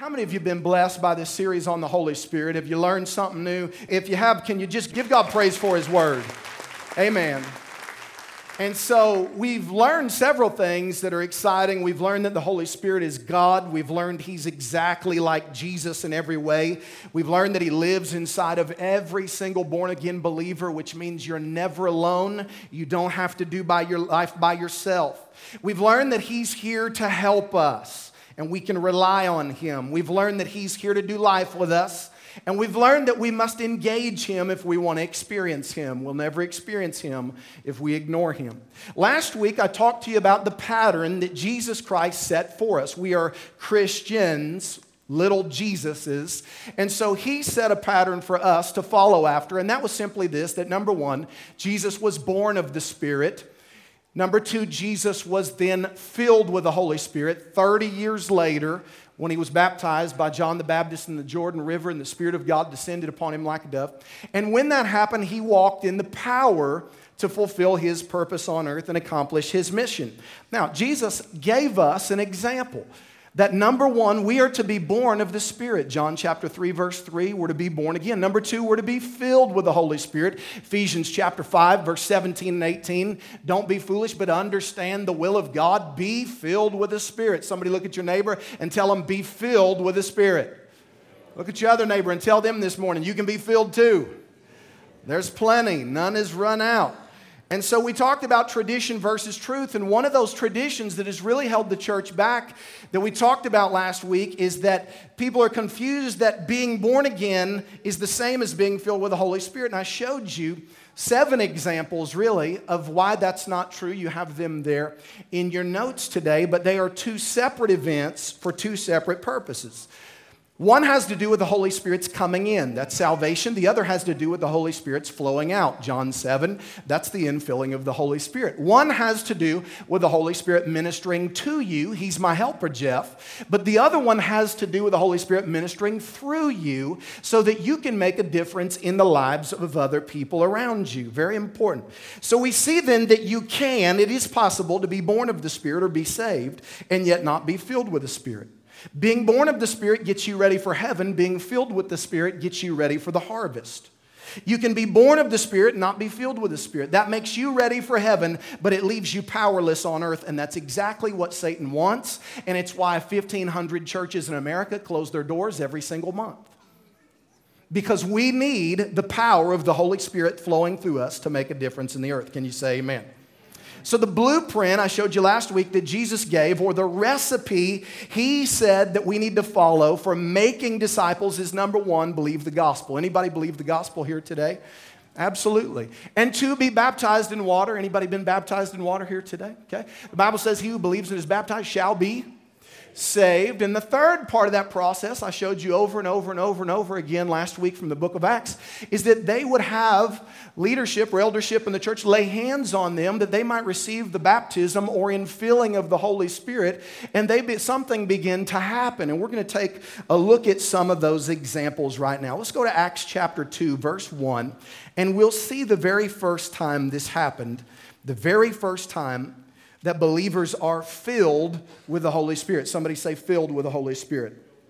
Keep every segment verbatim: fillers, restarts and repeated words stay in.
How many of you have been blessed by this series on the Holy Spirit? Have you learned something new? If you have, can you just give God praise for His Word? Amen. And so we've learned several things that are exciting. We've learned that the Holy Spirit is God. We've learned He's exactly like Jesus in every way. We've learned that He lives inside of every single born-again believer, which means you're never alone. You don't have to do by your life by yourself. We've learned that He's here to help us, and we can rely on Him. We've learned that He's here to do life with us. And we've learned that we must engage Him if we want to experience Him. We'll never experience Him if we ignore Him. Last week, I talked to you about the pattern that Jesus Christ set for us. We are Christians, little Jesuses. And so He set a pattern for us to follow after. And that was simply this, that number one, Jesus was born of the Spirit. Number two, Jesus was then filled with the Holy Spirit. thirty years later, when He was baptized by John the Baptist in the Jordan River and the Spirit of God descended upon Him like a dove. And when that happened, He walked in the power to fulfill His purpose on earth and accomplish His mission. Now, Jesus gave us an example that number one, we are to be born of the Spirit. John chapter three, verse three, we're to be born again. Number two, we're to be filled with the Holy Spirit. Ephesians chapter five, verse seventeen and eighteen, don't be foolish, but understand the will of God. Be filled with the Spirit. Somebody look at your neighbor and tell them, be filled with the Spirit. Look at your other neighbor and tell them this morning, you can be filled too. There's plenty. None is run out. And so we talked about tradition versus truth, and one of those traditions that has really held the church back that we talked about last week is that people are confused that being born again is the same as being filled with the Holy Spirit. And I showed you seven examples, really, of why that's not true. You have them there in your notes today, but they are two separate events for two separate purposes. One has to do with the Holy Spirit's coming in. That's salvation. The other has to do with the Holy Spirit's flowing out. John seven, that's the infilling of the Holy Spirit. One has to do with the Holy Spirit ministering to you. He's my helper, Jeff. But the other one has to do with the Holy Spirit ministering through you so that you can make a difference in the lives of other people around you. Very important. So we see then that you can, it is possible to be born of the Spirit or be saved and yet not be filled with the Spirit. Being born of the Spirit gets you ready for heaven. Being filled with the Spirit gets you ready for the harvest. You can be born of the Spirit and not be filled with the Spirit. That makes you ready for heaven, but it leaves you powerless on earth, and that's exactly what Satan wants, and it's why fifteen hundred churches in America close their doors every single month. Because we need the power of the Holy Spirit flowing through us to make a difference in the earth. Can you say amen? So the blueprint I showed you last week that Jesus gave, or the recipe He said that we need to follow for making disciples is number one, believe the gospel. Anybody believe the gospel here today? Absolutely. And two, be baptized in water. Anybody been baptized in water here today? Okay. The Bible says he who believes and is baptized shall be saved. And the third part of that process I showed you over and over and over and over again last week from the book of Acts is that they would have leadership or eldership in the church lay hands on them that they might receive the baptism or infilling of the Holy Spirit, and they be, something begin to happen. And we're going to take a look at some of those examples right now. Let's go to Acts chapter two, verse one, and we'll see the very first time this happened, the very first time that believers are filled with the Holy Spirit. Somebody say filled with the Holy Spirit.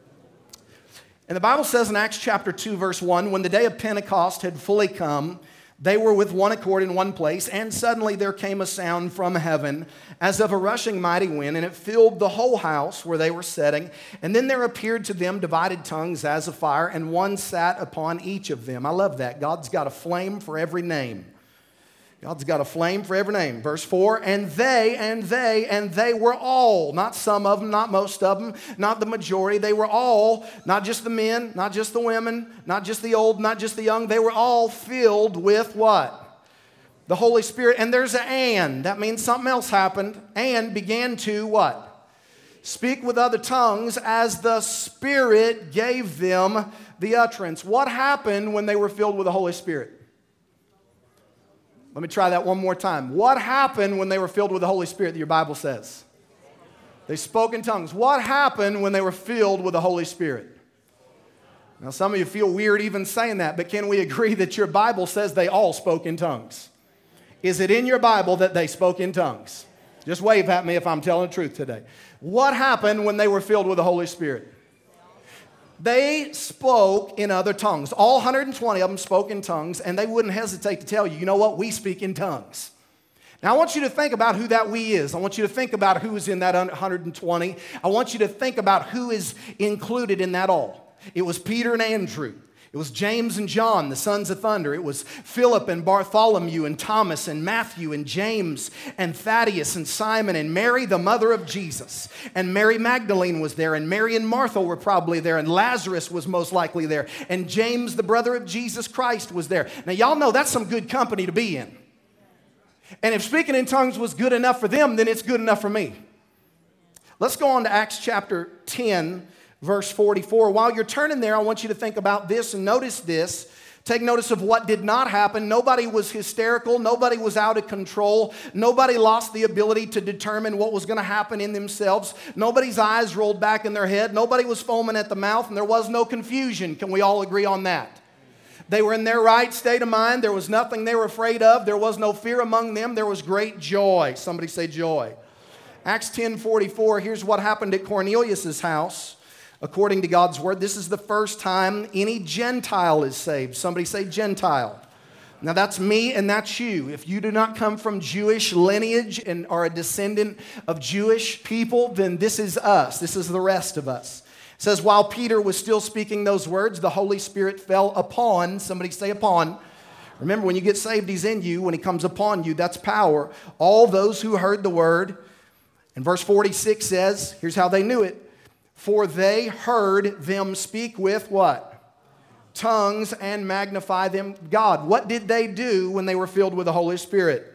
And the Bible says in Acts chapter two, verse one, when the day of Pentecost had fully come, they were with one accord in one place, and suddenly there came a sound from heaven as of a rushing mighty wind, and it filled the whole house where they were sitting. And then there appeared to them divided tongues as of fire, and one sat upon each of them. I love that. God's got a flame for every name. God's got a flame for every name. Verse four, and they, and they, and they were all, not some of them, not most of them, not the majority. They were all, not just the men, not just the women, not just the old, not just the young. They were all filled with what? The Holy Spirit. And there's an and. That means something else happened. And began to what? Speak with other tongues as the Spirit gave them the utterance. What happened when they were filled with the Holy Spirit? Let me try that one more time. What happened when they were filled with the Holy Spirit that your Bible says? They spoke in tongues. What happened when they were filled with the Holy Spirit? Now, some of you feel weird even saying that, but can we agree that your Bible says they all spoke in tongues? Is it in your Bible that they spoke in tongues? Just wave at me if I'm telling the truth today. What happened when they were filled with the Holy Spirit? They spoke in other tongues. All one hundred twenty of them spoke in tongues, and they wouldn't hesitate to tell you, you know what, we speak in tongues. Now, I want you to think about who that we is. I want you to think about who is in that one hundred twenty. I want you to think about who is included in that all. It was Peter and Andrew. It was James and John, the sons of thunder. It was Philip and Bartholomew and Thomas and Matthew and James and Thaddeus and Simon and Mary, the mother of Jesus. And Mary Magdalene was there, and Mary and Martha were probably there, and Lazarus was most likely there, and James, the brother of Jesus Christ, was there. Now, y'all know that's some good company to be in. And if speaking in tongues was good enough for them, then it's good enough for me. Let's go on to Acts chapter ten, verse forty-four. While you're turning there, I want you to think about this and notice this. Take notice of what did not happen. Nobody was hysterical. Nobody was out of control. Nobody lost the ability to determine what was going to happen in themselves. Nobody's eyes rolled back in their head. Nobody was foaming at the mouth, and there was no confusion. Can we all agree on that? They were in their right state of mind. There was nothing they were afraid of. There was no fear among them. There was great joy. Somebody say joy. Acts ten forty-four, here's what happened at Cornelius' house. According to God's word, this is the first time any Gentile is saved. Somebody say Gentile. Now that's me and that's you. If you do not come from Jewish lineage and are a descendant of Jewish people, then this is us. This is the rest of us. It says, while Peter was still speaking those words, the Holy Spirit fell upon, somebody say upon. Remember, when you get saved, he's in you. When he comes upon you, that's power. All those who heard the word. And verse forty-six says, here's how they knew it. For they heard them speak with what? Tongues and magnify them God. What did they do when they were filled with the Holy Spirit?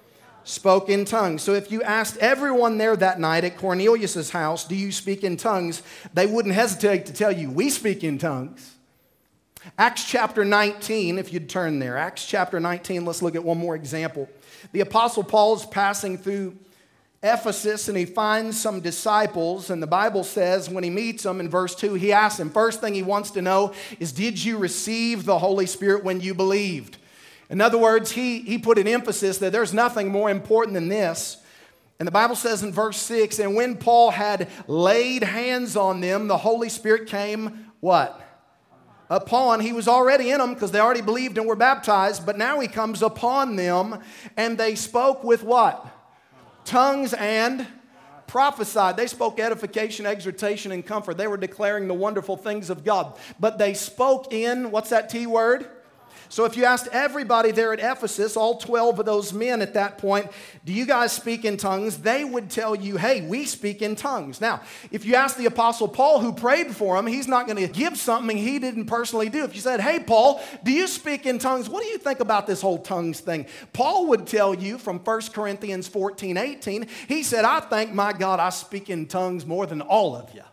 Spoke in tongues. So if you asked everyone there that night at Cornelius' house, do you speak in tongues? They wouldn't hesitate to tell you, we speak in tongues. Acts chapter nineteen, if you'd turn there. Acts chapter nineteen, let's look at one more example. The Apostle Paul's passing through Ephesus and he finds some disciples, and the Bible says when he meets them in verse two, he asks them, first thing he wants to know is, did you receive the Holy Spirit when you believed? In other words, he, he put an emphasis that there's nothing more important than this. And the Bible says in verse six, and when Paul had laid hands on them, the Holy Spirit came, what? Upon. He was already in them because they already believed and were baptized, but now he comes upon them, and they spoke with what? Tongues and prophesied. They spoke edification, exhortation, and comfort. They were declaring the wonderful things of God. But they spoke in, what's that T word? So if you asked everybody there at Ephesus, all twelve of those men at that point, do you guys speak in tongues? They would tell you, hey, we speak in tongues. Now, if you ask the Apostle Paul who prayed for him, he's not going to give something he didn't personally do. If you said, hey, Paul, do you speak in tongues? What do you think about this whole tongues thing? Paul would tell you from First Corinthians fourteen eighteen, he said, I thank my God I speak in tongues more than all of you.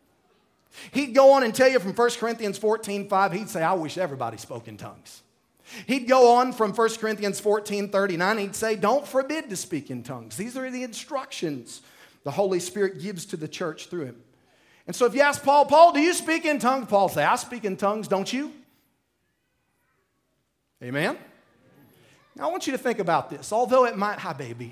He'd go on and tell you from First Corinthians fourteen five, he'd say, I wish everybody spoke in tongues. He'd go on from First Corinthians fourteen thirty-nine, he'd say, don't forbid to speak in tongues. These are the instructions the Holy Spirit gives to the church through him. And so if you ask Paul, Paul, do you speak in tongues? Paul say, I speak in tongues, don't you? Amen? Now I want you to think about this. Although it might, hi baby.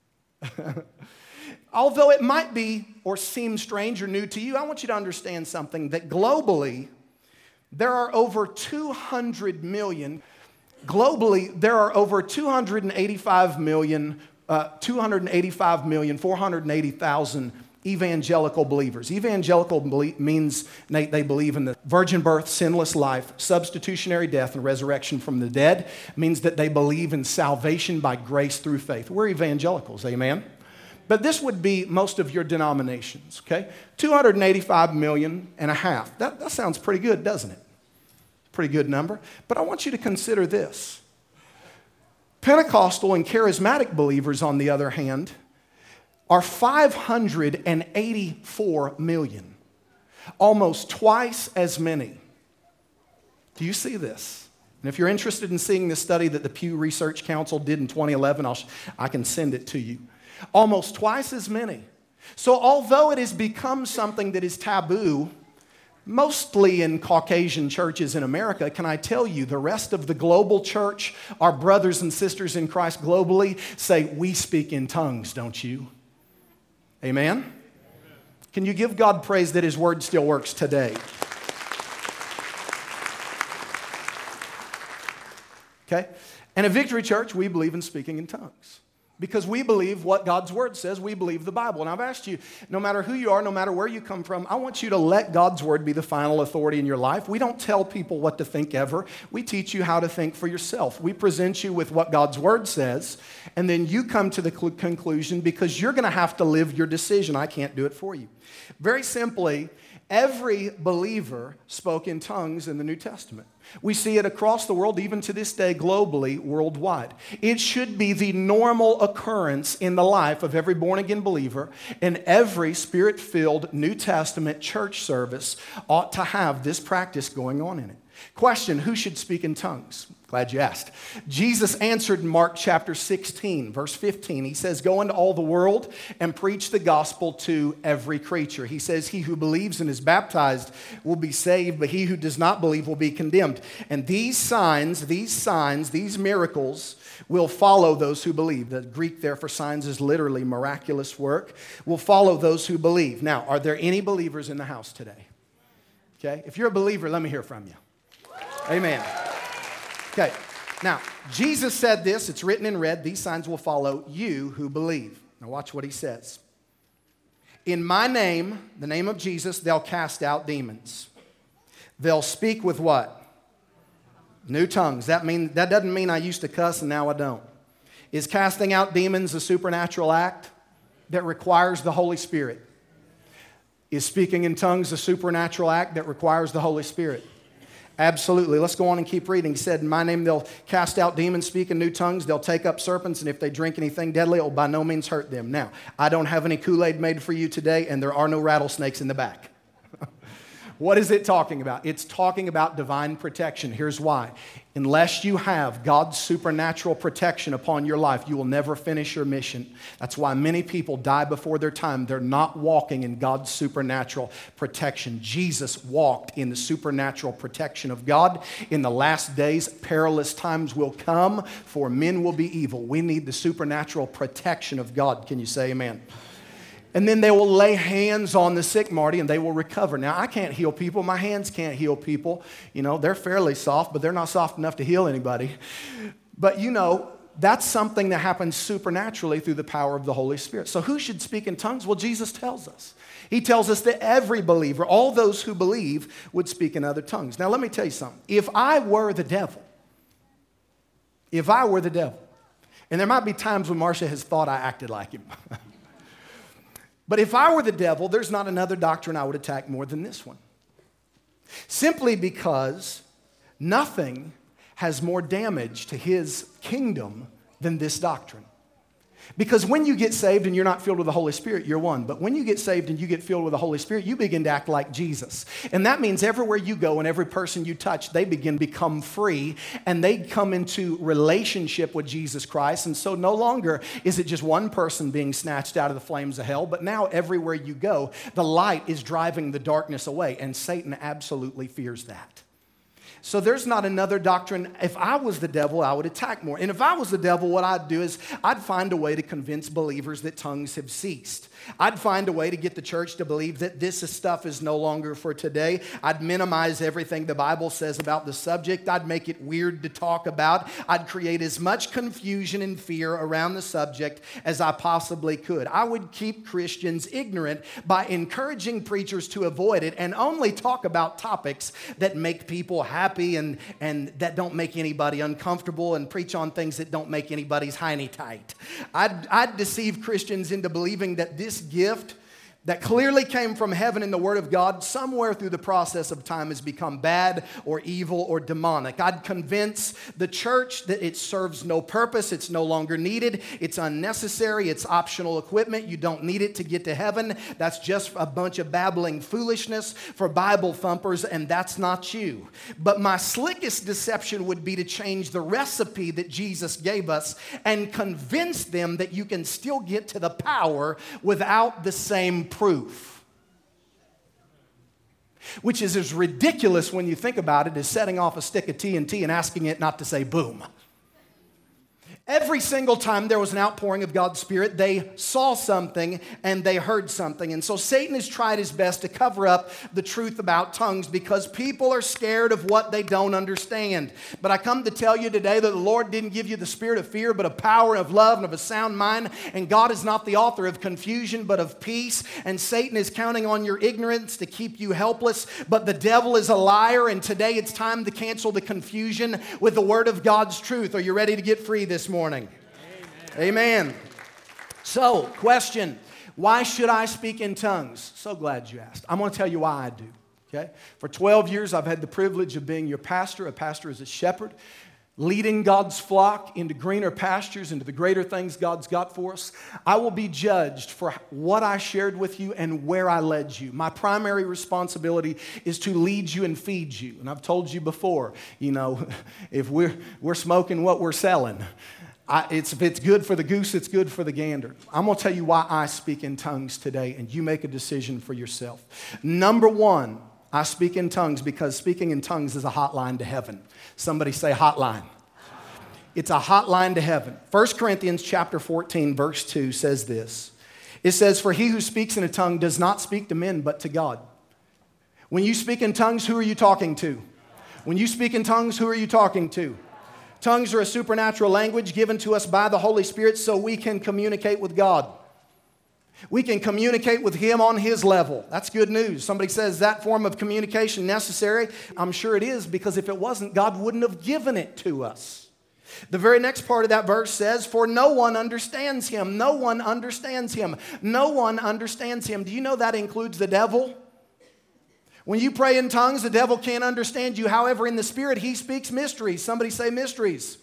Although it might be or seem strange or new to you, I want you to understand something, that globally, there are over two hundred million Globally, there are over two hundred eighty-five million, uh, two hundred eighty-five million, four hundred eighty thousand evangelical believers. Evangelical belie- means they, they believe in the virgin birth, sinless life, substitutionary death, and resurrection from the dead. It means that they believe in salvation by grace through faith. We're evangelicals, amen? But this would be most of your denominations, okay? two hundred eighty-five million and a half. That, that sounds pretty good, doesn't it? Pretty good number. But I want you to consider this. Pentecostal and charismatic believers, on the other hand, are five hundred eighty-four million. Almost twice as many. Do you see this? And if you're interested in seeing this study that the Pew Research Council did in twenty eleven, I'll, I can send it to you. Almost twice as many. So although it has become something that is taboo, mostly in Caucasian churches in America, can I tell you, the rest of the global church, our brothers and sisters in Christ globally, say, we speak in tongues, don't you? Amen? Can you give God praise that his word still works today? Okay? And at Victory Church, we believe in speaking in tongues. Because we believe what God's Word says. We believe the Bible. And I've asked you, no matter who you are, no matter where you come from, I want you to let God's Word be the final authority in your life. We don't tell people what to think ever. We teach you how to think for yourself. We present you with what God's Word says, and then you come to the cl- conclusion because you're going to have to live your decision. I can't do it for you. Very simply, every believer spoke in tongues in the New Testament. We see it across the world, even to this day, globally, worldwide. It should be the normal occurrence in the life of every born-again believer, and every Spirit-filled New Testament church service ought to have this practice going on in it. Question, who should speak in tongues? Glad you asked. Jesus answered in Mark chapter sixteen, verse fifteen. He says, go into all the world and preach the gospel to every creature. He says, he who believes and is baptized will be saved, but he who does not believe will be condemned. And these signs, these signs, these miracles will follow those who believe. The Greek there for signs is literally miraculous work. Will follow those who believe. Now, are there any believers in the house today? Okay, if you're a believer, let me hear from you. Amen. Okay, now, Jesus said this, it's written in red, these signs will follow you who believe. Now watch what he says. In my name, the name of Jesus, they'll cast out demons. They'll speak with what? New tongues. That mean, that doesn't mean I used to cuss and now I don't. Is casting out demons a supernatural act that requires the Holy Spirit? Is speaking in tongues a supernatural act that requires the Holy Spirit? Absolutely. Let's go on and keep reading. He said, in my name they'll cast out demons, speak in new tongues. They'll take up serpents, and if they drink anything deadly, it will by no means hurt them. Now, I don't have any Kool-Aid made for you today, and there are no rattlesnakes in the back. What is it talking about? It's talking about divine protection. Here's why. Unless you have God's supernatural protection upon your life, you will never finish your mission. That's why many people die before their time. They're not walking in God's supernatural protection. Jesus walked in the supernatural protection of God. In the last days, perilous times will come, for men will be evil. We need the supernatural protection of God. Can you say amen? And then they will lay hands on the sick, Marty, and they will recover. Now, I can't heal people. My hands can't heal people. You know, they're fairly soft, but they're not soft enough to heal anybody. But, you know, that's something that happens supernaturally through the power of the Holy Spirit. So who should speak in tongues? Well, Jesus tells us. He tells us that every believer, all those who believe, would speak in other tongues. Now, let me tell you something. If I were the devil, if I were the devil, and there might be times when Marcia has thought I acted like him. But if I were the devil, there's not another doctrine I would attack more than this one. Simply because nothing has more damage to his kingdom than this doctrine. Because when you get saved and you're not filled with the Holy Spirit, you're one. But when you get saved and you get filled with the Holy Spirit, you begin to act like Jesus. And that means everywhere you go and every person you touch, they begin to become free and they come into relationship with Jesus Christ. And so no longer is it just one person being snatched out of the flames of hell, but now everywhere you go, the light is driving the darkness away. And Satan absolutely fears that. So there's not another doctrine. If I was the devil, I would attack more. And if I was the devil, what I'd do is I'd find a way to convince believers that tongues have ceased. I'd find a way to get the church to believe that this stuff is no longer for today. I'd minimize everything the Bible says about the subject. I'd make it weird to talk about. I'd create as much confusion and fear around the subject as I possibly could. I would keep Christians ignorant by encouraging preachers to avoid it and only talk about topics that make people happy and, and that don't make anybody uncomfortable and preach on things that don't make anybody's hiney tight. I'd, I'd deceive Christians into believing that this gift that clearly came from heaven in the Word of God, somewhere through the process of time has become bad or evil or demonic. I'd convince the church that it serves no purpose, it's no longer needed, it's unnecessary, it's optional equipment, you don't need it to get to heaven. That's just a bunch of babbling foolishness for Bible thumpers, and that's not you. But my slickest deception would be to change the recipe that Jesus gave us and convince them that you can still get to the power without the same proof. Which is as ridiculous when you think about it as setting off a stick of T N T and asking it not to say boom. Every single time there was an outpouring of God's Spirit, they saw something and they heard something. And so Satan has tried his best to cover up the truth about tongues because people are scared of what they don't understand. But I come to tell you today that the Lord didn't give you the spirit of fear, but of power, of love, and of a sound mind. And God is not the author of confusion, but of peace. And Satan is counting on your ignorance to keep you helpless. But the devil is a liar, and today it's time to cancel the confusion with the word of God's truth. Are you ready to get free this morning? Morning. Amen. Amen. So, question, why should I speak in tongues? So glad you asked. I'm going to tell you why I do. Okay? For twelve years, I've had the privilege of being your pastor. A pastor is a shepherd, leading God's flock into greener pastures, into the greater things God's got for us. I will be judged for what I shared with you and where I led you. My primary responsibility is to lead you and feed you. And I've told you before, you know, if we're, we're smoking what we're selling, I, it's, if it's good for the goose, it's good for the gander. I'm going to tell you why I speak in tongues today, and you make a decision for yourself. Number one, I speak in tongues because speaking in tongues is a hotline to heaven. Somebody say hotline. It's a hotline to heaven. First Corinthians chapter fourteen, verse two says this. It says, "For he who speaks in a tongue does not speak to men, but to God." When you speak in tongues, who are you talking to? When you speak in tongues, who are you talking to? Tongues are a supernatural language given to us by the Holy Spirit so we can communicate with God. We can communicate with Him on His level. That's good news. Somebody says, that form of communication necessary? I'm sure it is, because if it wasn't, God wouldn't have given it to us. The very next part of that verse says, "For no one understands Him." No one understands Him. No one understands Him. Do you know that includes the devil? When you pray in tongues, the devil can't understand you. However, in the Spirit, he speaks mysteries. Somebody say mysteries.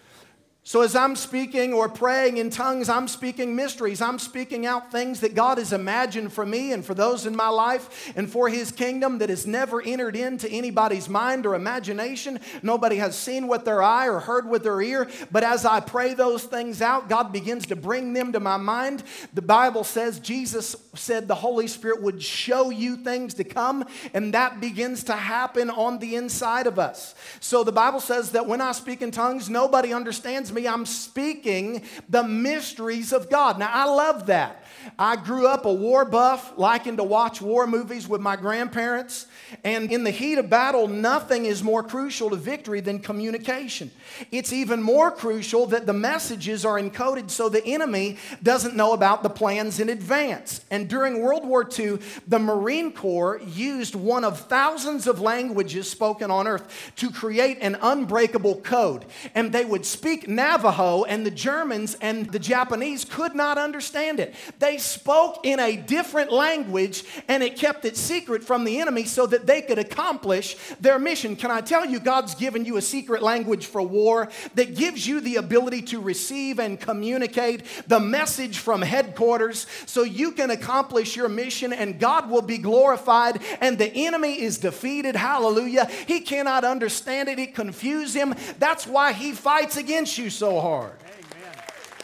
So as I'm speaking or praying in tongues, I'm speaking mysteries. I'm speaking out things that God has imagined for me and for those in my life and for His kingdom that has never entered into anybody's mind or imagination. Nobody has seen with their eye or heard with their ear. But as I pray those things out, God begins to bring them to my mind. The Bible says, Jesus said the Holy Spirit would show you things to come, and that begins to happen on the inside of us. So the Bible says that when I speak in tongues, nobody understands me. I'm speaking the mysteries of God. Now, I love that. I grew up a war buff, liking to watch war movies with my grandparents. And in the heat of battle, nothing is more crucial to victory than communication. It's even more crucial that the messages are encoded so the enemy doesn't know about the plans in advance. And during World War Two, the Marine Corps used one of thousands of languages spoken on earth to create an unbreakable code. And they would speak Navajo, and the Germans and the Japanese could not understand it. They spoke in a different language, and it kept it secret from the enemy so that they could accomplish their mission. Can I tell you, God's given you a secret language for war that gives you the ability to receive and communicate the message from headquarters so you can accomplish your mission, and God will be glorified and the enemy is defeated. Hallelujah. He cannot understand it. It confuses him. That's why he fights against you so hard. Amen.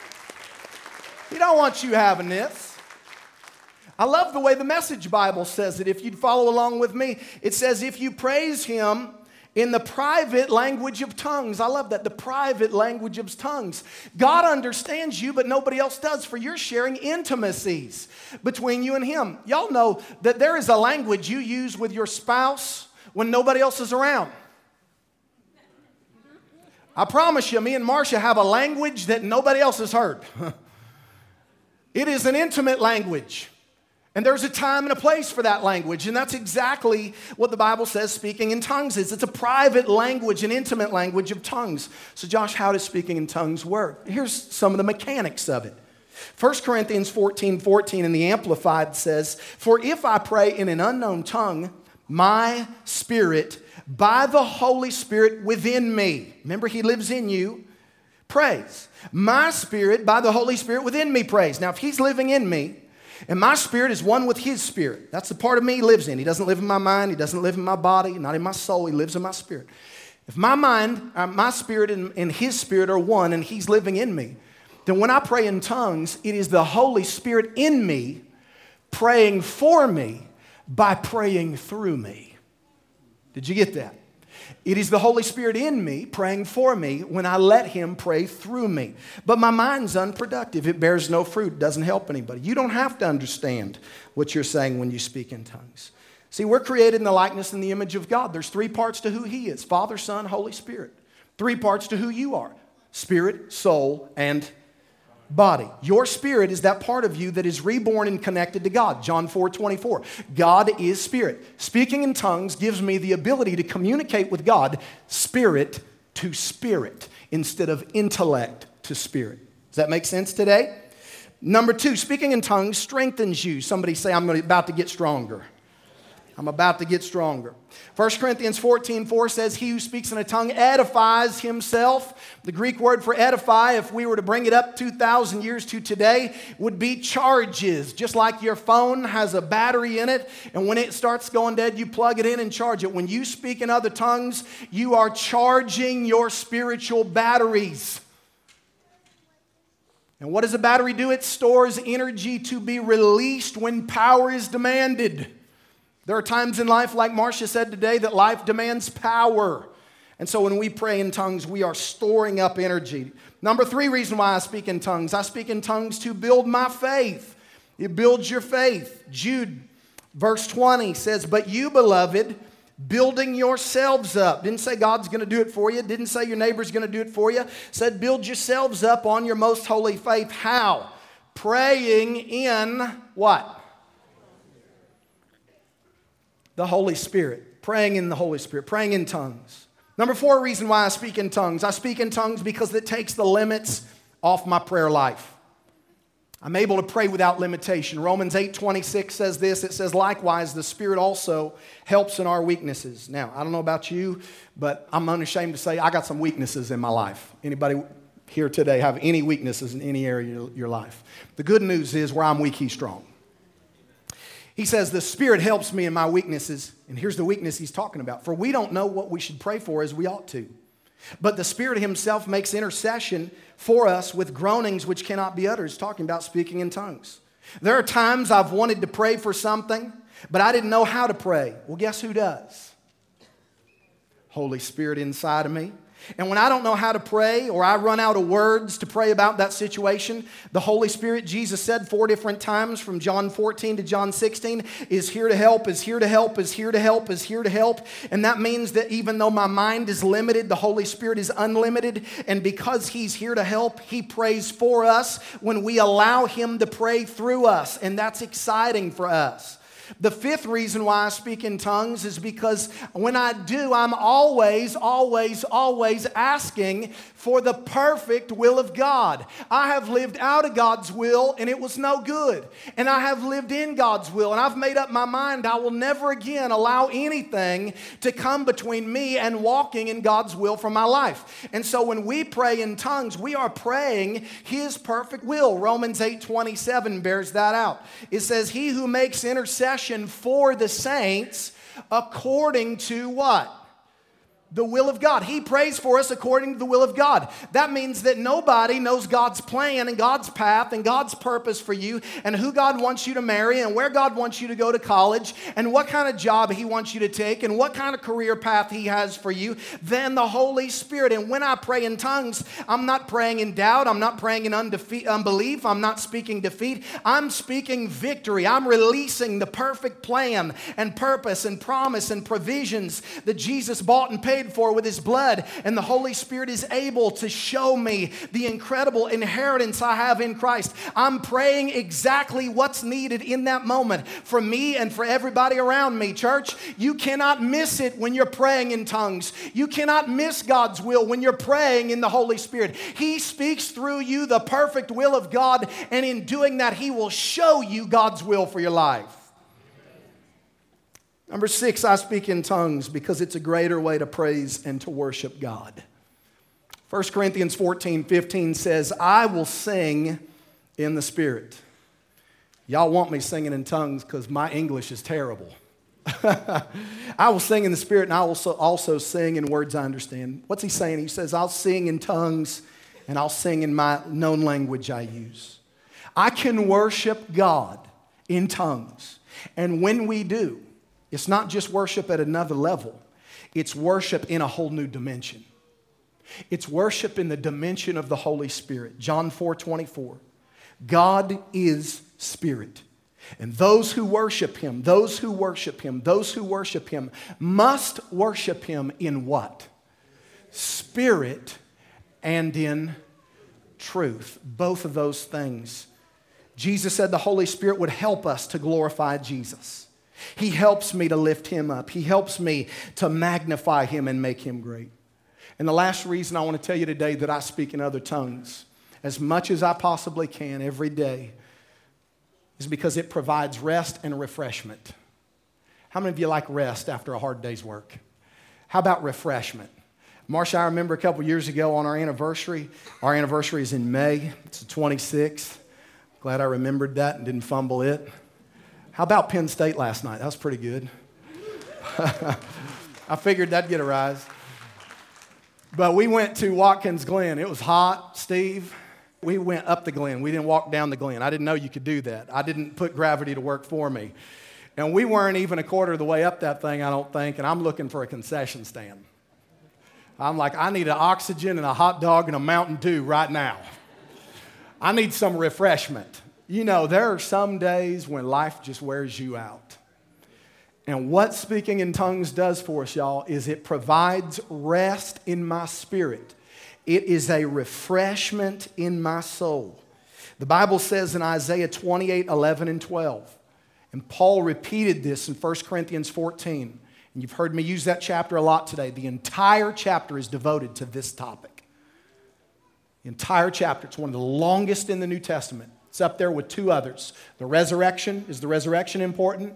He don't want you having this. I love the way the Message Bible says it. If you'd follow along with me, it says, if you praise Him in the private language of tongues. I love that, the private language of tongues. God understands you, but nobody else does, for you're sharing intimacies between you and Him. Y'all know that there is a language you use with your spouse when nobody else is around. I promise you, me and Marcia have a language that nobody else has heard. It is an intimate language. And there's a time and a place for that language. And that's exactly what the Bible says speaking in tongues is. It's a private language, an intimate language of tongues. So Josh, how does speaking in tongues work? Here's some of the mechanics of it. First Corinthians fourteen fourteen in the Amplified says, for if I pray in an unknown tongue, my spirit, by the Holy Spirit within me, remember He lives in you, prays. My spirit, by the Holy Spirit within me, prays. Now if He's living in me, and my spirit is one with His spirit. That's the part of me He lives in. He doesn't live in my mind. He doesn't live in my body, not in my soul. He lives in my spirit. If my mind, uh, my spirit and, and His spirit are one and He's living in me, then when I pray in tongues, it is the Holy Spirit in me praying for me by praying through me. Did you get that? It is the Holy Spirit in me praying for me when I let Him pray through me. But my mind's unproductive. It bears no fruit. It doesn't help anybody. You don't have to understand what you're saying when you speak in tongues. See, we're created in the likeness and the image of God. There's three parts to who He is: Father, Son, Holy Spirit. Three parts to who you are: spirit, soul, and body. Your spirit is that part of you that is reborn and connected to God. John four twenty-four. God is spirit. Speaking in tongues gives me the ability to communicate with God spirit to spirit instead of intellect to spirit. Does that make sense today? Number two, speaking in tongues strengthens you. Somebody say, I'm about to get stronger. I'm about to get stronger. First Corinthians fourteen four says, he who speaks in a tongue edifies himself. The Greek word for edify, if we were to bring it up two thousand years to today, would be charges. Just like your phone has a battery in it, and when it starts going dead, you plug it in and charge it. When you speak in other tongues, you are charging your spiritual batteries. And what does a battery do? It stores energy to be released when power is demanded. There are times in life, like Marcia said today, that life demands power. And so when we pray in tongues, we are storing up energy. Number three reason why I speak in tongues. I speak in tongues to build my faith. It builds your faith. Jude, verse twenty says, but you, beloved, building yourselves up. Didn't say God's going to do it for you. Didn't say your neighbor's going to do it for you. Said build yourselves up on your most holy faith. How? Praying in what? The Holy Spirit. Praying in the Holy Spirit. Praying in tongues. Number four reason why I speak in tongues. I speak in tongues because it takes the limits off my prayer life. I'm able to pray without limitation. Romans eight twenty-six says this. It says, likewise, the Spirit also helps in our weaknesses. Now, I don't know about you, but I'm unashamed to say I got some weaknesses in my life. Anybody here today have any weaknesses in any area of your life? The good news is where I'm weak, He's strong. He says, the Spirit helps me in my weaknesses. And here's the weakness he's talking about. For we don't know what we should pray for as we ought to. But the Spirit Himself makes intercession for us with groanings which cannot be uttered. He's talking about speaking in tongues. There are times I've wanted to pray for something, but I didn't know how to pray. Well, guess who does? Holy Spirit inside of me. And when I don't know how to pray, or I run out of words to pray about that situation, the Holy Spirit, Jesus said four different times from John fourteen to John sixteen, is here to help, is here to help, is here to help, is here to help. And that means that even though my mind is limited, the Holy Spirit is unlimited. And because He's here to help, He prays for us when we allow Him to pray through us. And that's exciting for us. The fifth reason why I speak in tongues is because when I do, I'm always, always, always asking for the perfect will of God. I have lived out of God's will and it was no good. And I have lived in God's will and I've made up my mind I will never again allow anything to come between me and walking in God's will for my life. And so when we pray in tongues, we are praying His perfect will. Romans eight twenty-seven bears that out. It says, He who makes intercession for the saints according to what? The will of God. He prays for us according to the will of God. That means that nobody knows God's plan and God's path and God's purpose for you and who God wants you to marry and where God wants you to go to college and what kind of job He wants you to take and what kind of career path He has for you than the Holy Spirit. And when I pray in tongues, I'm not praying in doubt. I'm not praying in undefe- unbelief. I'm not speaking defeat. I'm speaking victory. I'm releasing the perfect plan and purpose and promise and provisions that Jesus bought and paid for with His blood, and the Holy Spirit is able to show me the incredible inheritance I have in Christ. I'm praying exactly what's needed in that moment for me and for everybody around me. Church, you cannot miss it when you're praying in tongues. You cannot miss God's will when you're praying in the Holy Spirit. He speaks through you the perfect will of God, and in doing that, He will show you God's will for your life. Number six, I speak in tongues because it's a greater way to praise and to worship God. First Corinthians fourteen fifteen says, I will sing in the Spirit. Y'all want me singing in tongues because my English is terrible. I will sing in the Spirit and I will also sing in words I understand. What's he saying? He says, I'll sing in tongues and I'll sing in my known language I use. I can worship God in tongues. And when we do, it's not just worship at another level. It's worship in a whole new dimension. It's worship in the dimension of the Holy Spirit. John four twenty-four. God is spirit. And those who worship him, those who worship him, those who worship him must worship him in what? Spirit and in truth. Both of those things. Jesus said the Holy Spirit would help us to glorify Jesus. He helps me to lift him up. He helps me to magnify him and make him great. And the last reason I want to tell you today that I speak in other tongues as much as I possibly can every day is because it provides rest and refreshment. How many of you like rest after a hard day's work? How about refreshment? Marcia, I remember a couple years ago on our anniversary. Our anniversary is in May. It's the twenty-sixth. Glad I remembered that and didn't fumble it. How about Penn State last night? That was pretty good. I figured that'd get a rise. But we went to Watkins Glen. It was hot, Steve. We went up the Glen. We didn't walk down the Glen. I didn't know you could do that. I didn't put gravity to work for me. And we weren't even a quarter of the way up that thing, I don't think, and I'm looking for a concession stand. I'm like, I need an oxygen and a hot dog and a Mountain Dew right now. I need some refreshment. You know, there are some days when life just wears you out. And what speaking in tongues does for us, y'all, is it provides rest in my spirit. It is a refreshment in my soul. The Bible says in Isaiah twenty-eight, eleven and twelve, and Paul repeated this in First Corinthians fourteen, and you've heard me use that chapter a lot today. The entire chapter is devoted to this topic. The entire chapter, it's one of the longest in the New Testament. It's up there with two others. The resurrection, is the resurrection important?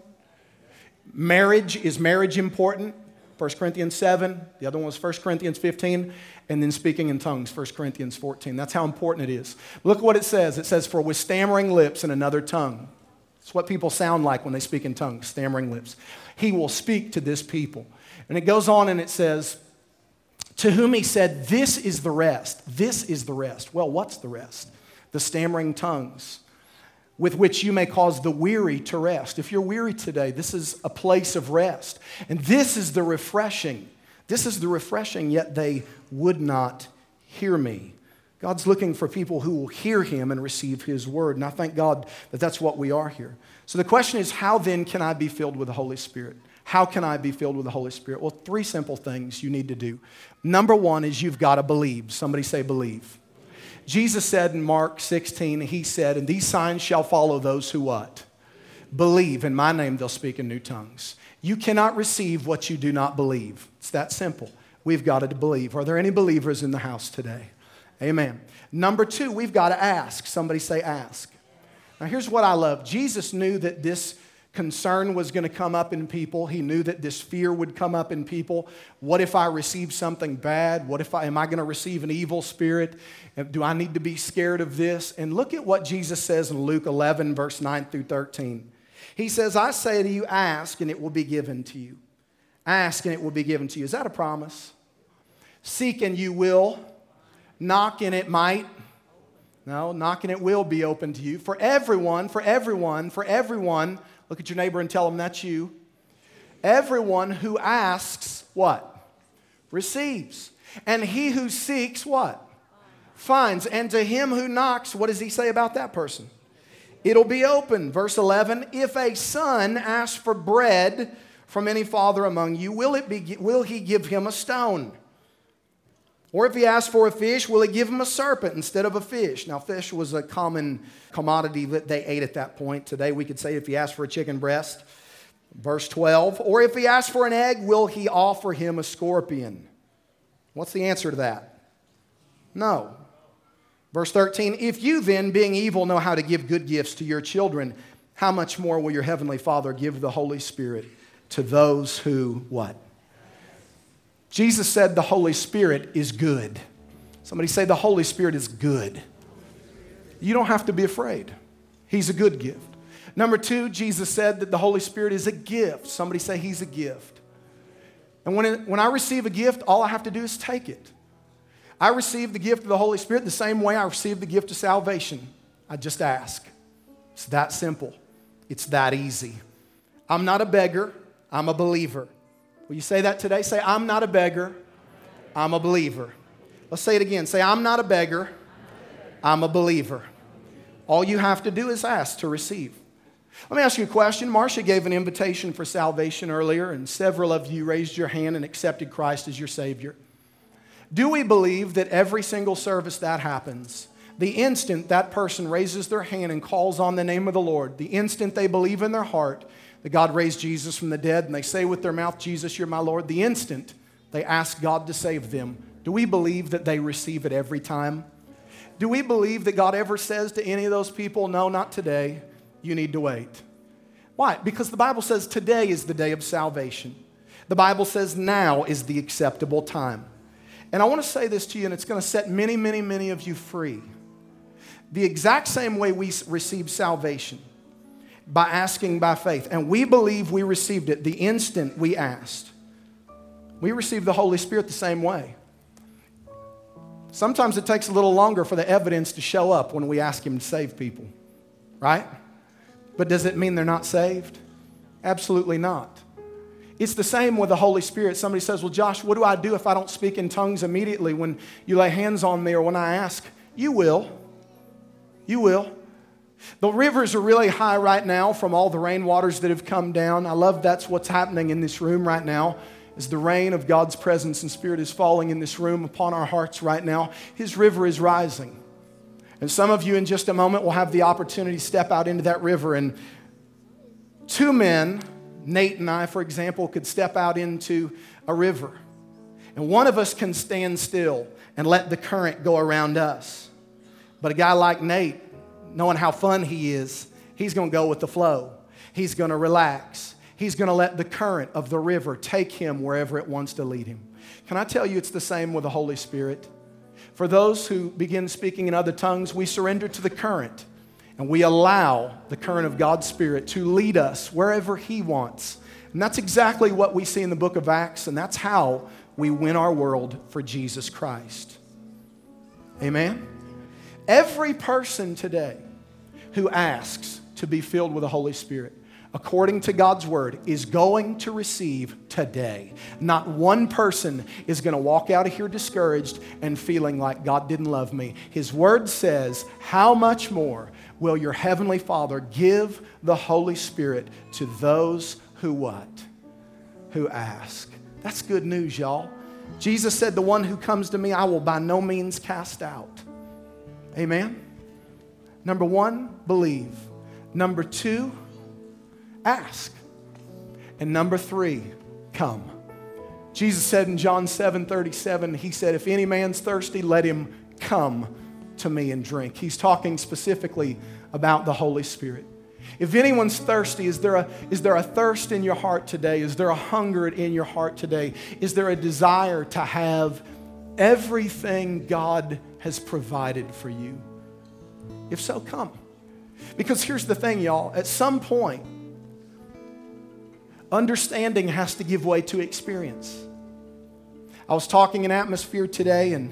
Marriage, is marriage important? First Corinthians seven, the other one was First Corinthians fifteen, and then speaking in tongues, First Corinthians fourteen. That's how important it is. Look what it says. It says, for with stammering lips and another tongue. It's what people sound like when they speak in tongues, stammering lips. He will speak to this people. And it goes on and it says, to whom he said, this is the rest. This is the rest. Well, what's the rest? The stammering tongues, with which you may cause the weary to rest. If you're weary today, this is a place of rest. And this is the refreshing. This is the refreshing, yet they would not hear me. God's looking for people who will hear him and receive his word. And I thank God that that's what we are here. So the question is, how then can I be filled with the Holy Spirit? How can I be filled with the Holy Spirit? Well, three simple things you need to do. Number one is you've got to believe. Somebody say believe. Jesus said in Mark sixteen, he said, and these signs shall follow those who what? Believe. In my name they'll speak in new tongues. You cannot receive what you do not believe. It's that simple. We've got to believe. Are there any believers in the house today? Amen. Number two, we've got to ask. Somebody say ask. Now here's what I love. Jesus knew that this concern was going to come up in people. He knew that this fear would come up in people. What if I receive something bad? What if I, am I going to receive an evil spirit? Do I need to be scared of this? And look at what Jesus says in Luke eleven, verse nine through thirteen. He says, I say to you, ask and it will be given to you. Ask and it will be given to you. Is that a promise? Seek and you will. Knock and it might. No, knock and it will be open to you. For everyone, for everyone, for everyone. Look at your neighbor and tell them that's you. Everyone who asks, what? Receives. And he who seeks, what? Finds. And to him who knocks, what does he say about that person? It'll be open. Verse eleven, if a son asks for bread from any father among you, will it be? Will he give him a stone? Or if he asks for a fish, will he give him a serpent instead of a fish? Now, fish was a common commodity that they ate at that point. Today, we could say if he asked for a chicken breast. Verse twelve, or if he asks for an egg, will he offer him a scorpion? What's the answer to that? No. Verse thirteen, if you then, being evil, know how to give good gifts to your children, how much more will your heavenly Father give the Holy Spirit to those who, what? Jesus said the Holy Spirit is good. Somebody say the Holy Spirit is good. You don't have to be afraid. He's a good gift. Number two, Jesus said that the Holy Spirit is a gift. Somebody say he's a gift. And when, it, when I receive a gift, all I have to do is take it. I receive the gift of the Holy Spirit the same way I receive the gift of salvation. I just ask. It's that simple. It's that easy. I'm not a beggar. I'm a believer. Will you say that today? Say, I'm not a beggar, I'm a believer. Let's say it again. Say, I'm not a beggar, I'm a believer. All you have to do is ask to receive. Let me ask you a question. Marcia gave an invitation for salvation earlier, and several of you raised your hand and accepted Christ as your Savior. Do we believe that every single service that happens, the instant that person raises their hand and calls on the name of the Lord, the instant they believe in their heart that God raised Jesus from the dead, and they say with their mouth, Jesus, you're my Lord, the instant they ask God to save them, do we believe that they receive it every time? Do we believe that God ever says to any of those people, no, not today, you need to wait? Why? Because the Bible says today is the day of salvation. The Bible says now is the acceptable time. And I want to say this to you, and it's going to set many, many, many of you free. The exact same way we receive salvation, by asking by faith, and we believe we received it the instant we asked. We receive the Holy Spirit the same way. Sometimes it takes a little longer for the evidence to show up when we ask Him to save people, right? But does it mean they're not saved? Absolutely not. It's the same with the Holy Spirit. Somebody says, well, Josh, what do I do if I don't speak in tongues immediately when you lay hands on me or when I ask? You will. You will. The rivers are really high right now from all the rainwaters that have come down. I love that's what's happening in this room right now. As the rain of God's presence and Spirit is falling in this room upon our hearts right now, His river is rising. And some of you in just a moment will have the opportunity to step out into that river. And two men, Nate and I, for example, could step out into a river. And one of us can stand still and let the current go around us. But a guy like Nate, knowing how fun he is, he's going to go with the flow. He's going to relax. He's going to let the current of the river take him wherever it wants to lead him. Can I tell you it's the same with the Holy Spirit? For those who begin speaking in other tongues, we surrender to the current and we allow the current of God's Spirit to lead us wherever He wants. And that's exactly what we see in the book of Acts, and that's how we win our world for Jesus Christ. Amen? Every person today who asks to be filled with the Holy Spirit, according to God's word, is going to receive today. Not one person is going to walk out of here discouraged and feeling like God didn't love me. His word says, how much more will your heavenly Father give the Holy Spirit to those who what? Who ask. That's good news, y'all. Jesus said, the one who comes to me, I will by no means cast out. Amen? Number one, believe. Number two, ask. And number three, come. Jesus said in John seven thirty-seven, He said, if any man's thirsty, let him come to me and drink. He's talking specifically about the Holy Spirit. If anyone's thirsty, is there a, is there a thirst in your heart today? Is there a hunger in your heart today? Is there a desire to have everything God has provided for you? If so, come. Because here's the thing, y'all. At some point, understanding has to give way to experience. I was talking in Atmosphere today, and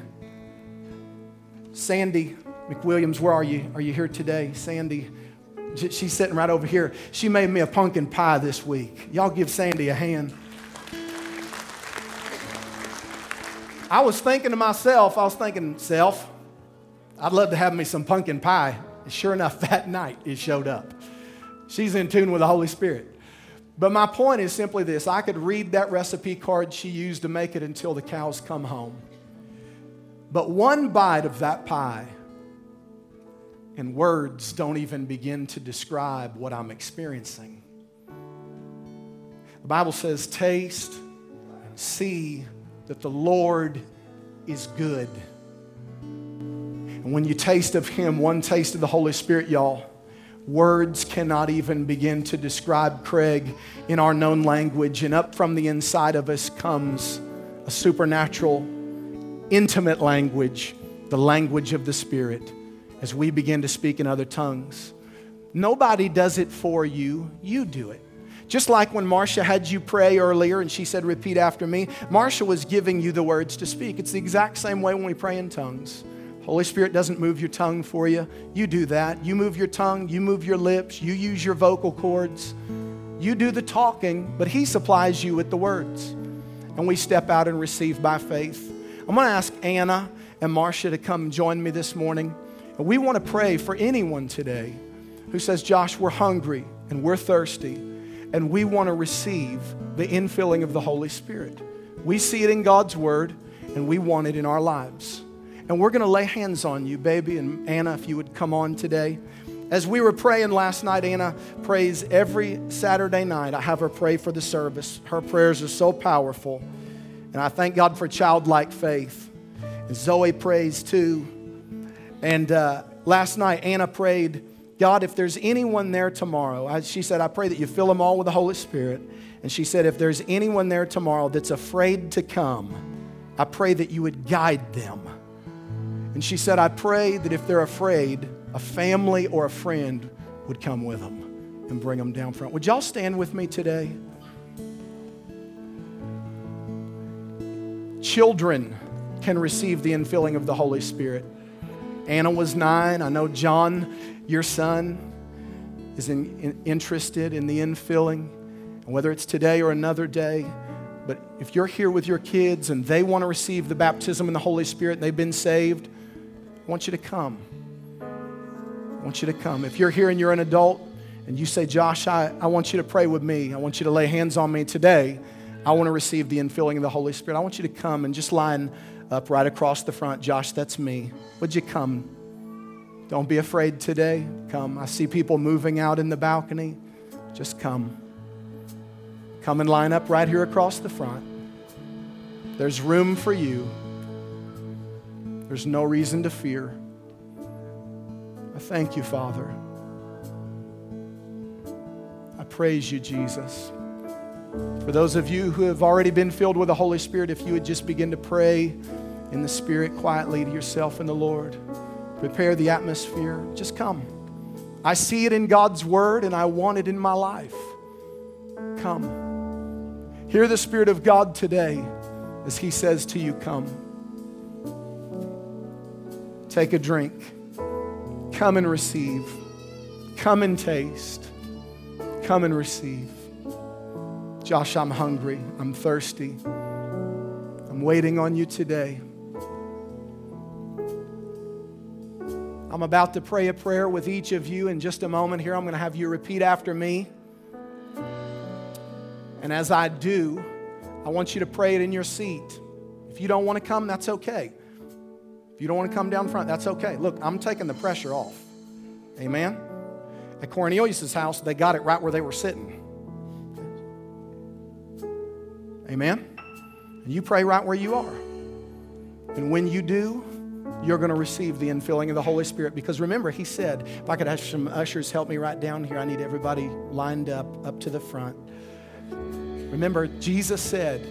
Sandy McWilliams, where are you? Are you here today? Sandy, she's sitting right over here. She made me a pumpkin pie this week. Y'all give Sandy a hand. I was thinking to myself, I was thinking, self, I'd love to have me some pumpkin pie. And sure enough, that night it showed up. She's in tune with the Holy Spirit. But my point is simply this. I could read that recipe card she used to make it until the cows come home. But one bite of that pie, and words don't even begin to describe what I'm experiencing. The Bible says, taste and see that the Lord is good. And when you taste of Him, one taste of the Holy Spirit, y'all, words cannot even begin to describe Craig in our known language. And up from the inside of us comes a supernatural, intimate language, the language of the Spirit, as we begin to speak in other tongues. Nobody does it for you. You do it. Just like when Marcia had you pray earlier and she said, repeat after me, Marcia was giving you the words to speak. It's the exact same way when we pray in tongues. Holy Spirit doesn't move your tongue for you. You do that. You move your tongue. You move your lips. You use your vocal cords. You do the talking, but He supplies you with the words. and we step out and receive by faith. I'm going to ask Anna and Marcia to come join me this morning. And we want to pray for anyone today who says, Josh, we're hungry and we're thirsty, and we want to receive the infilling of the Holy Spirit. We see it in God's Word, and we want it in our lives. And we're going to lay hands on you, baby. And Anna, if you would come on today. As we were praying last night, Anna prays every Saturday night. I have her pray for the service. Her prayers are so powerful. And I thank God for childlike faith. And Zoe prays too. And uh, last night, Anna prayed, God, if there's anyone there tomorrow, I, she said, I pray that you fill them all with the Holy Spirit. And she said, if there's anyone there tomorrow that's afraid to come, I pray that you would guide them. And she said, I pray that if they're afraid, a family or a friend would come with them and bring them down front. Would y'all stand with me today? Children can receive the infilling of the Holy Spirit. Anna was nine. I know John, your son, is in, in, interested in the infilling, and whether it's today or another day. But if you're here with your kids and they want to receive the baptism in the Holy Spirit and they've been saved, I want you to come. I want you to come. If you're here and you're an adult and you say, Josh, I, I want you to pray with me. I want you to lay hands on me today. I want to receive the infilling of the Holy Spirit. I want you to come and just line up right across the front. Josh, that's me. Would you come? Don't be afraid today. Come. I see people moving out in the balcony. Just come. Come and line up right here across the front. There's room for you. There's no reason to fear. I thank you, Father. I praise you, Jesus. For those of you who have already been filled with the Holy Spirit, if you would just begin to pray in the Spirit quietly to yourself and the Lord. Prepare the atmosphere. Just come. I see it in God's Word and I want it in my life. Come. Hear the Spirit of God today as He says to you, come. Take a drink. Come and receive. Come and taste. Come and receive. Josh, I'm hungry. I'm thirsty. I'm waiting on you today. I'm about to pray a prayer with each of you in just a moment here. I'm going to have you repeat after me. And as I do, I want you to pray it in your seat. If you don't want to come, that's okay. If you don't want to come down front, that's okay. Look, I'm taking the pressure off. Amen? At Cornelius' house, they got it right where they were sitting. Amen? And you pray right where you are. And when you do, you're going to receive the infilling of the Holy Spirit. Because remember, He said, if I could have some ushers help me right down here. I need everybody lined up, up to the front. Remember, Jesus said,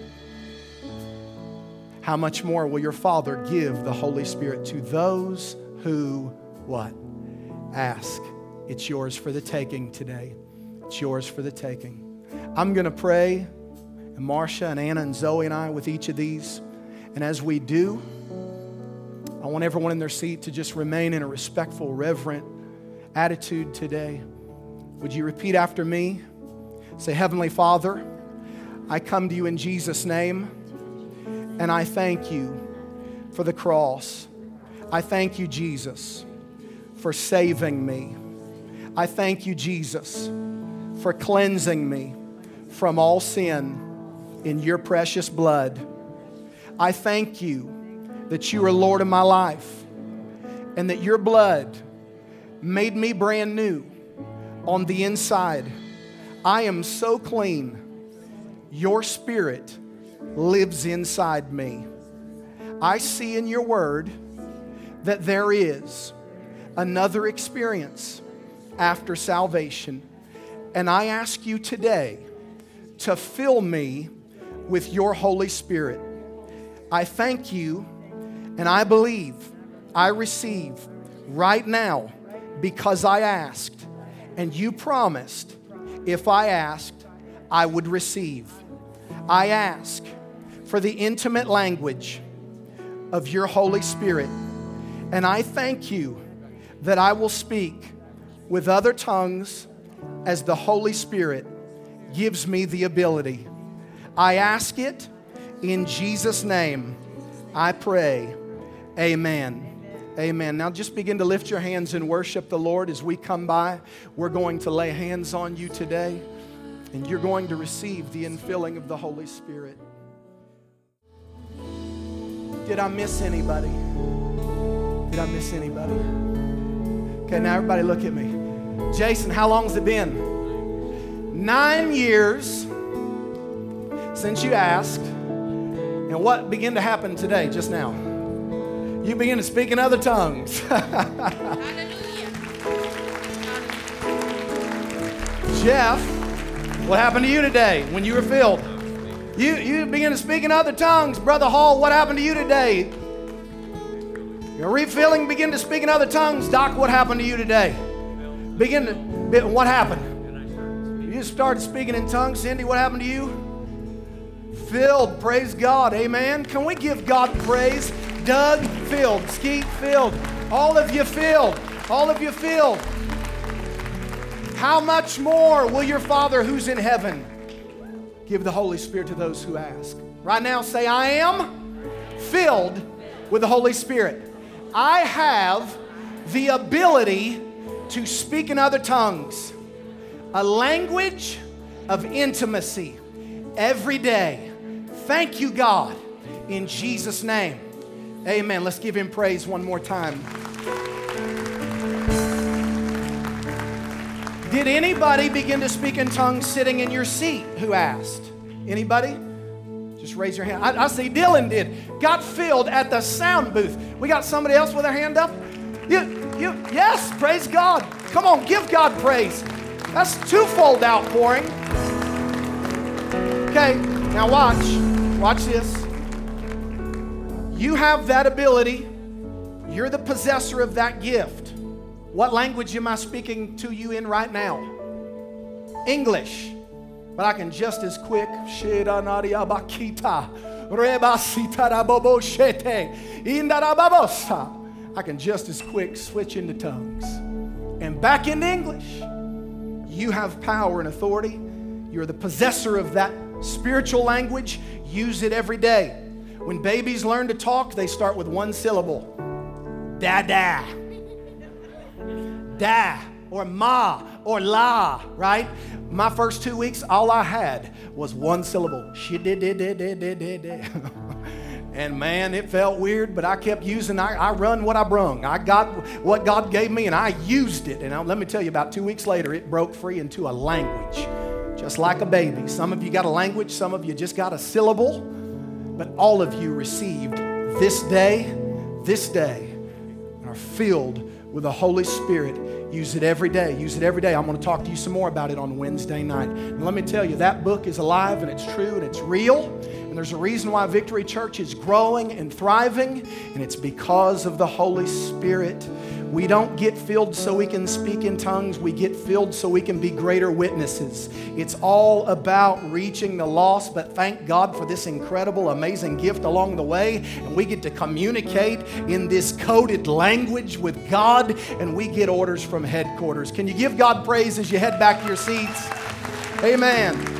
how much more will your Father give the Holy Spirit to those who, what? Ask. It's yours for the taking today. It's yours for the taking. I'm going to pray, and Marcia and Anna and Zoe and I with each of these. And as we do, I want everyone in their seat to just remain in a respectful, reverent attitude today. Would you repeat after me? Say, Heavenly Father, I come to you in Jesus' name, and I thank you for the cross. I thank you, Jesus, for saving me. I thank you, Jesus, for cleansing me from all sin in your precious blood. I thank you that you are Lord of my life and that your blood made me brand new on the inside. I am so clean. Your Spirit lives inside me. I see in your word that there is another experience after salvation. And I ask you today to fill me with your Holy Spirit. I thank you and I believe I receive right now because I asked. And you promised if I asked, I would receive. I ask for the intimate language of your Holy Spirit. And I thank you that I will speak with other tongues as the Holy Spirit gives me the ability. I ask it In Jesus' name, I pray. Amen. Amen. Now just begin to lift your hands and worship the Lord as we come by. We're going to lay hands on you today, and you're going to receive the infilling of the Holy Spirit. Did I miss anybody? Did I miss anybody? Okay, now everybody look at me. Jason, how long's it been? Nine years since you asked. And what began to happen today, just now? You begin to speak in other tongues. Jeff, what happened to you today when you were filled? You, you begin to speak in other tongues. Brother Hall, what happened to you today? Your refilling, begin to speak in other tongues. Doc, what happened to you today? Begin to, what happened? You started speaking in tongues. Cindy, what happened to you? Filled, praise God, amen. Can we give God praise? Doug, filled. Skeet, filled. All of you filled. All of you filled. How much more will your Father who's in heaven give the Holy Spirit to those who ask? Right now, say, I am filled with the Holy Spirit. I have the ability to speak in other tongues, a language of intimacy every day. Thank you, God, in Jesus' name. Amen. Let's give Him praise one more time. Did anybody begin to speak in tongues sitting in your seat who asked? Anybody? Just raise your hand. I, I see Dylan did. Got filled at the sound booth. We got somebody else with their hand up? You, you, yes, praise God. Come on, give God praise. That's twofold outpouring. Okay, now watch. Watch this. You have that ability. You're the possessor of that gift. What language am I speaking to you in right now? English. But I can just as quick, I can just as quick switch into tongues and back into English. You have power and authority. You're the possessor of that spiritual language. Use it every day. When babies learn to talk, they start with one syllable. Da-da. Da. Or ma. Or la. Right? My first two weeks, all I had was one syllable. Shi-di-di-di-di-di-di. And man, it felt weird, but I kept using, I, I run what I brung. I got what God gave me, and I used it. And I, let me tell you, about two weeks later, it broke free into a language. Just like a baby. Some of you got a language, some of you just got a syllable, but all of you received this day, this day, and are filled with the Holy Spirit. Use it every day. Use it every day. I'm going to talk to you some more about it on Wednesday night. And let me tell you, that book is alive and it's true and it's real. And there's a reason why Victory Church is growing and thriving, and it's because of the Holy Spirit. We don't get filled so we can speak in tongues. We get filled so we can be greater witnesses. It's all about reaching the lost, but thank God for this incredible, amazing gift along the way. And we get to communicate in this coded language with God, and we get orders from headquarters. Can you give God praise as you head back to your seats? Amen.